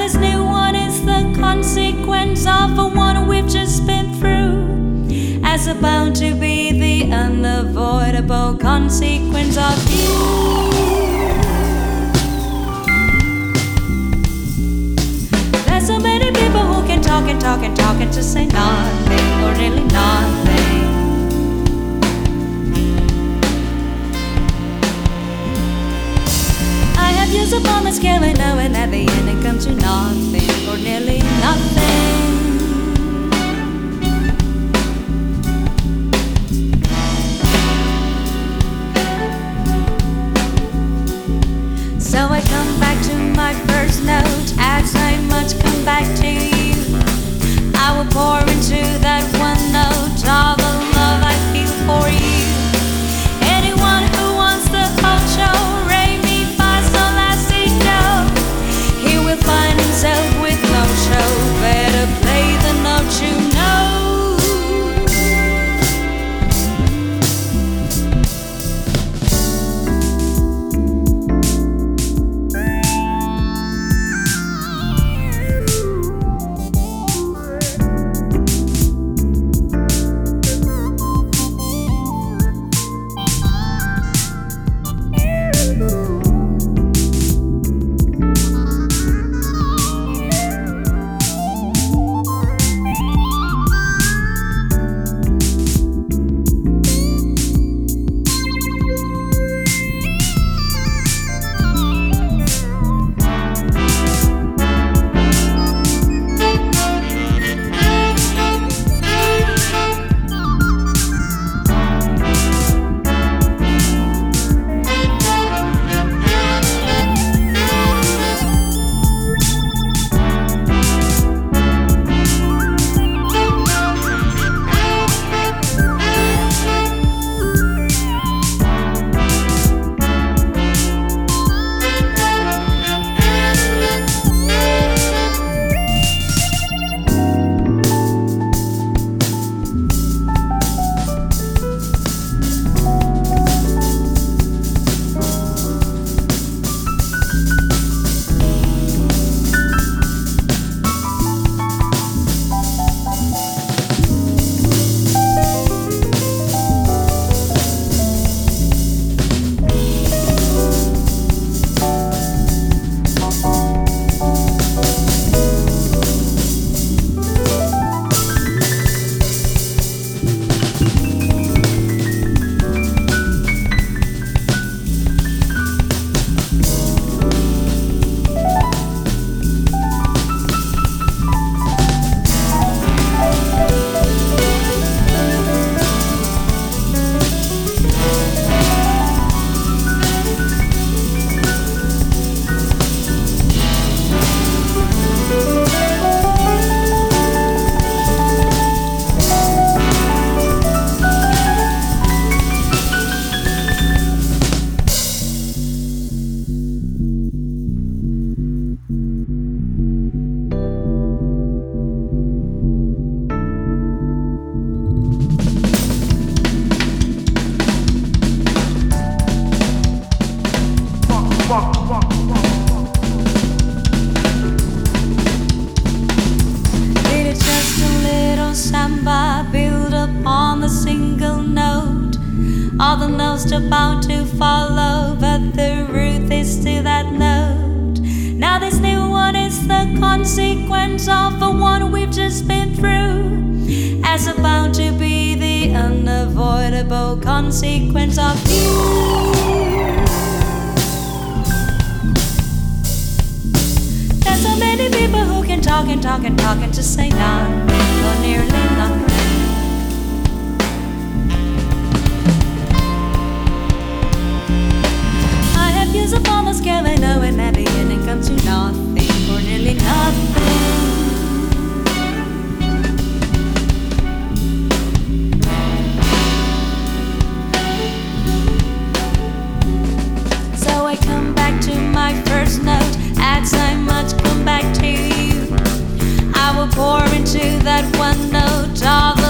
this new one is the consequence of a one we've just been through, as about to be the unavoidable consequence of you. There's so many people who can talk and talk and talk and just say nothing, or really nothing. I have years upon the scale and knowing at the end it comes to nothing, or nearly nothing. So I come back to my first note, as I must come back to you. I will pour into that one note all the love I feel for you. Anyone who wants the whole show, re mi fa sol la si do, he will find himself with no show. Better play the note you know. It is just a little samba built upon the single note. All the notes about to follow, but the root is to that note. Now this new one is the consequence of the one we've just been through, as about to be the unavoidable consequence of you. There's so many people who can talk and talk and talk and just say nothing, or nearly nothing. I have years upon the scale and knowing at the end it comes to nothing, or nearly nothing. So I come back to my first note, as I must come back to you. I will pour into that one note all the